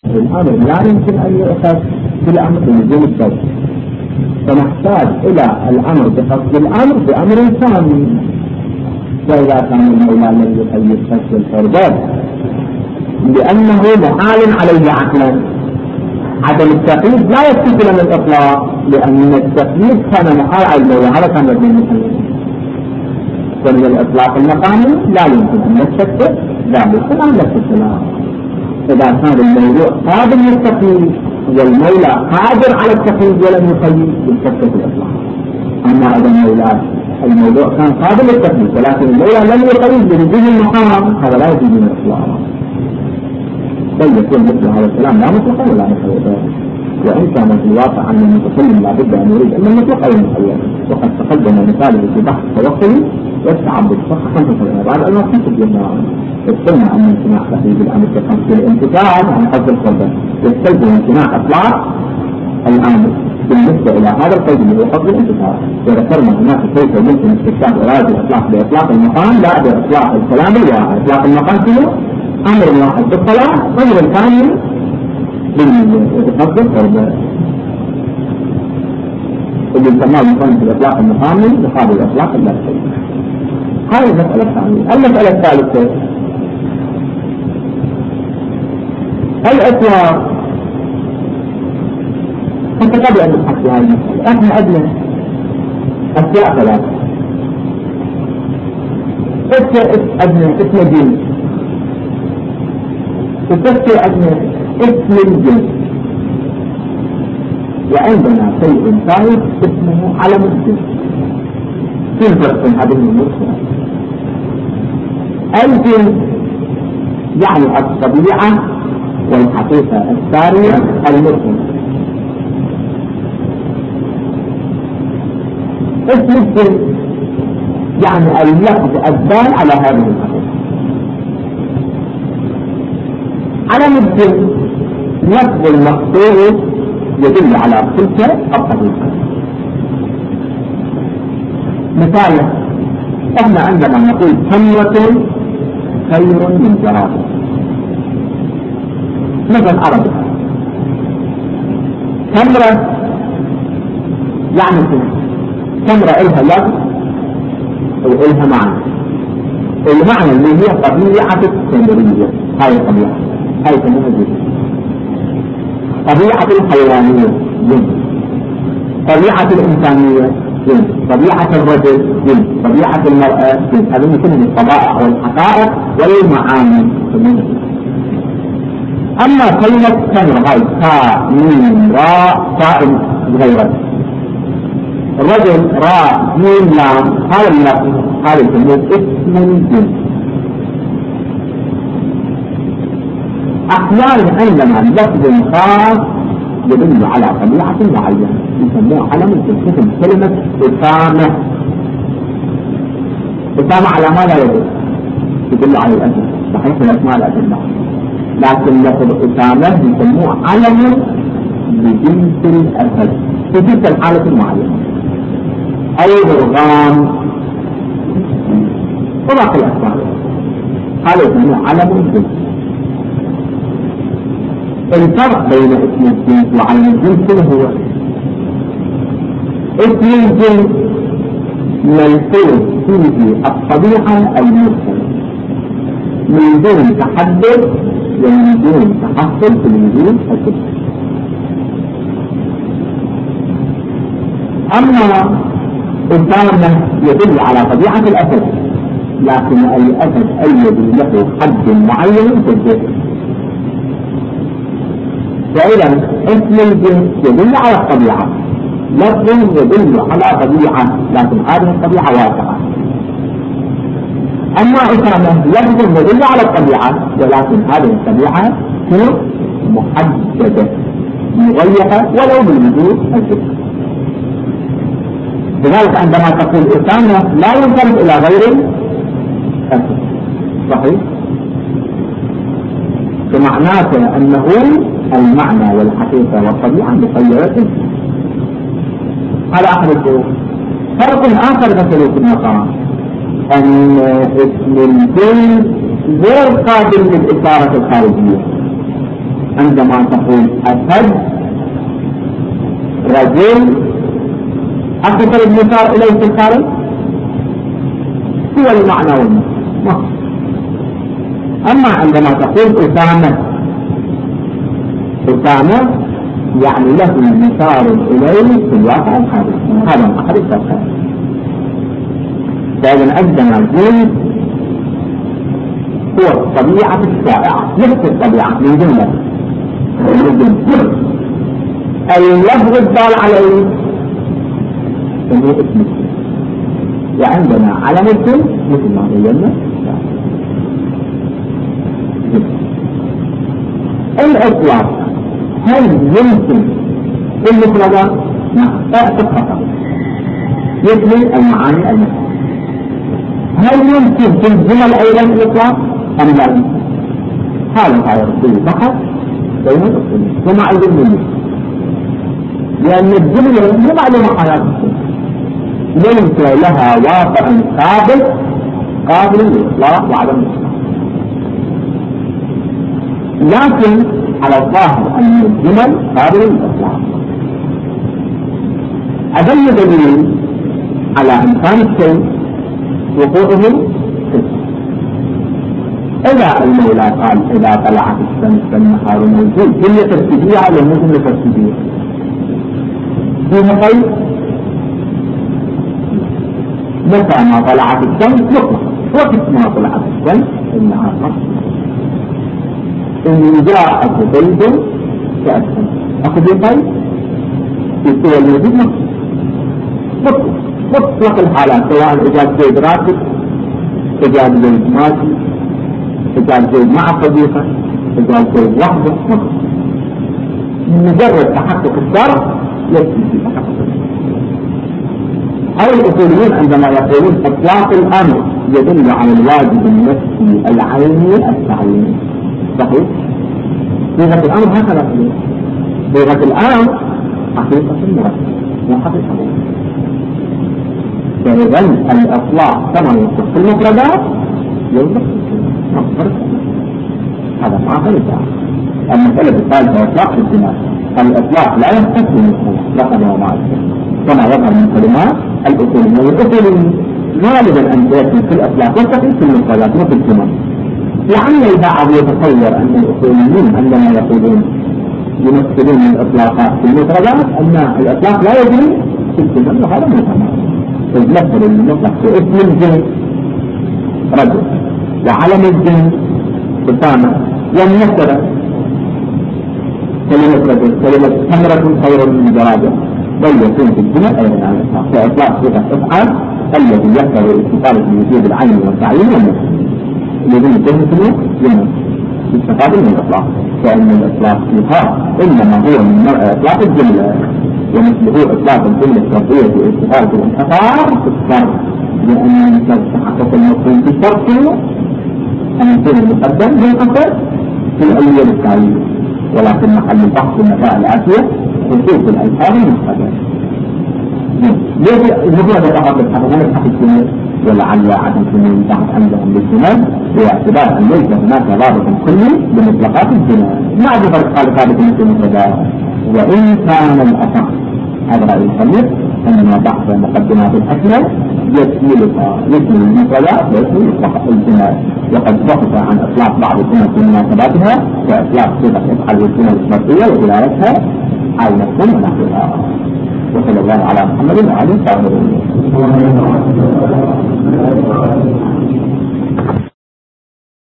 الأمر لا يمكن أن يؤخذ بالأمر بلزوم الشرط، فنحتاج إلى الأمر بقصد الأمر بأمر ثاني. فإذا كان المولى الذي يقيد فصل الفرض لأنه محال عليه عقلا، عدم التقييد لا يستقل من الإطلاق، لأن التقييد كان محال على المولى، هذا كان رد المحل. ومن الإطلاق المقامي لا يمكن أن نستقل ذلك الأمر الاستقلال. إذا كان الموضوع قابل للتقييد والمولى قادر على التقييد ولم يقيد بالكفة الإطلاق. أما إذا الموضوع كان قابل للتقييد ولكن المولى لم يقيد بوجود المقام، هذا لا يجوز من الإطلاق، بل يكون مثل هذا الكلام لا مطلقا ولا مقيدا. وإن كان في الواقع أن المتكلم لا بد أن يريد أن المطلق أو المقيد، وقد تقدم مثاله في بحث التوكل والتعبد فقط 5 بعد أن نصف الجنة. يستلزم أن امتناع تقييد الأمر بقصد الانتفاع عن قصد القدر، يستلزم امتناع إطلاق الأمر بالنسبة إلى هذا القيد اللي هو قصد الانتفاع. وذكرنا هناك كيف يمكن استكشاف إرادة الإطلاق بإطلاق المقام لا بإطلاق الكلام الواحد. إطلاق المقام فيه أمر واحد بالصلاة، أمر ثاني بالقصد القدر اللي يسمى المقام في الإطلاق المقامي يقابل الإطلاق اللفظي. هذه المسألة الثانية. المسألة الثالثة الإطلاق. أنت قبل أن نبحث في هذه المسألة إحنا عندنا أشياء ثلاثة. عندنا اسم الجنس، وتذكر عندنا اسم الجنس، وعندنا شيء ثالث اسمه علم الجنس. في فرق بين هذه الأمور؟ الجنس يعني الطبيعة والحقيقة السارية المرسلة. اسم الجنس يعني اللفظ الدال على هذه الحقيقة. علم الجنس لفظ المقصود يدل على تلك الحقيقة. مثال احنا عندما نقول تمرة خير من جرابة مثلا عربي، تمرة يعني تمرة إلها لفظ وإلها معنى. المعنى اللي هي طبيعة التمرية، هاي الطبيعة هاي تمرة جدا. طبيعة الحيوانية جدا، طبيعة الإنسانية جنس، طبيعة الرجل جنس، طبيعة المرأة جنس. هذه كلها الطبائع والحقائق والمعاني. أما كلمة تمر هاي تاء ميم راء تاء غيره، الرجل راء ميم لام، هذا اللفظ هذا يسموه اسم الجنس. أحيانا عندما اللفظ خاص يدل على طبيعة معينة يسموه علم الجنس، مثل كلمة إسامة. إسامة على ما لا يدل على الأسم، صحيح الأسماء الأدلة، لكن لفظ إسامة يسموه علم بجنس الأسد في تلك الحالة المعينة، أو برغام وباقي الأسماء، هذا يسموه علم الجنس. الفرق بين اسم الجنس وعلم الجنس هو اسم الجنس ملفوظ فيه الطبيعة المرسلة من دون تحدث ومن دون تحصل في الوجود الكبير. أما إسامة يدل على طبيعة الأسد، لكن الأسد الذي له حد معين في الجسم. فإذا اسم الجنس يدل على الطبيعة، لفظ يدل على طبيعة، لكن هذه الطبيعة واسعة. أما إسامة لفظ يدل على الطبيعة، ولكن هذه الطبيعة هي محددة مغيرة ولو بالوجود الجسم. لذلك عندما تقول إسامة لا ينصرف إلى غير الجسم، صحيح؟ بمعناته أنه المعنى والحقيقة والطبيعة مغيرة. هذا أحد الفروق. فرق آخر مثل في المقام أن اسم الجنس غير قابل للإشارة الخارجية، عندما تقول أسد رجل أكثر المشار إليه في الخارج هو المعنى والمعنى. أما عندما تقول أسامة يعني له المشار إليه في الواقع الخارج، هذا أحد التفسير. فإذا عندما نقول هو الطبيعة الشائعة نفس الطبيعة من جملة اللفظ الدال عليه هو اسم، وعندنا علم الاسم مثل ما بينا الإطلاق. هل يمكن المفردات؟ نعم فقط يشمل المعاني المختلفة. هل يمكن في الجمل أيضا الإطلاق أم لا؟ هذا يرسل فقط بين الأصول ومع الجمل، لأن الجملة هي معلومة حياتية ليس لها واقع ثابت قابل للإطلاق وعدم الإطلاق. لكن على الظاهر أن الجمل قابل للإطلاق. أدل دليل على إمكان الشيء وقوعه إذا المولى قال إذا طلعت الشمس فالنهار موجود، جملة ترتيبية على جملة ترتيبية فيها قيد. متى ما طلعت الشمس مطلق، وقت ما طلعت الشمس النهار مطلق. إن جاءت زيد كأسفل أخذ القيد يستوى الوجود مطلق الحالات، سواء إجاب زيد راكب، إجاب زيد ماشي، إجاب زيد مع صديقه، إجاب زيد وحده، مجرد تحقق الشرط يكفي في تحقق الشرط. أو الأصوليون عندما يقولون إطلاق الأمر يدل على الواجب النفسي العيني التعييني، صحيح؟ صيغة الأمر هكذا، صيغة الأمر حقيقة مركبة وحقيقة مركبة. فإذا الإطلاق كما يصف في المفردات يوضح هذا ما غير. المسألة الثالثة إطلاق الجناس. الإطلاق لا يختص بالمفردات لقد وما كما يظهر من كلمات الأصوليين، والأصوليين غالبا أن يكون في الإطلاق يستقيم في المفردات وفي الجمل. لعل البعض يتصور أن الأصوليين عندما يقولون يمثلون الإطلاقات في المفردات أن الإطلاق لا يجري في الجمل، وهذا مو تمام. إذ مثل المطلق في اسم الجنس رجل، وعلم الجنس أسامة، والنكرة كلمة رجل، كلمة تمرة خير من جرادة، بل يكون في الجمل أيضا على الإطلاق. فإطلاق صيغة أفعال الذي يكثر الاستفادة من وجود العين والتعيين والنكرة الذين يكون مثله جمل استفادة من الإطلاق، فإن الإطلاق فيها إنما هو من نوع إطلاق الجملة، ومثله إطلاق الجملة الشرطية في استفادة الانحصار في الشرط، لأن تحقق المفهوم في الشرط أن يكون المقدم ينقصر في الأولية للتعيين، ولكن محل البحث المسائل الآتية خصوص الألفاظ المقدمة. ليس المفردة فقط الحقيقة نبحث الجمل، ولعل عدم كمال البحث عندهم بالجمل باعتبار أن ليس هناك ضابط كلي بمطلقات الجمل، ما ذكر قال ثابت مثل المفردات. وإن كان الأصح هذا رأي المصنف أن بحث مقدمات الأكمل يشمل المفردات ويشمل الجمل، وقد بحث عن إطلاق بعض الجمل في مناسباتها كإطلاق صيغة أفعال الجمل الشرطية وولايتها على المفهوم ونحوها. وصلى الله على محمد وعلى آله وصحبه.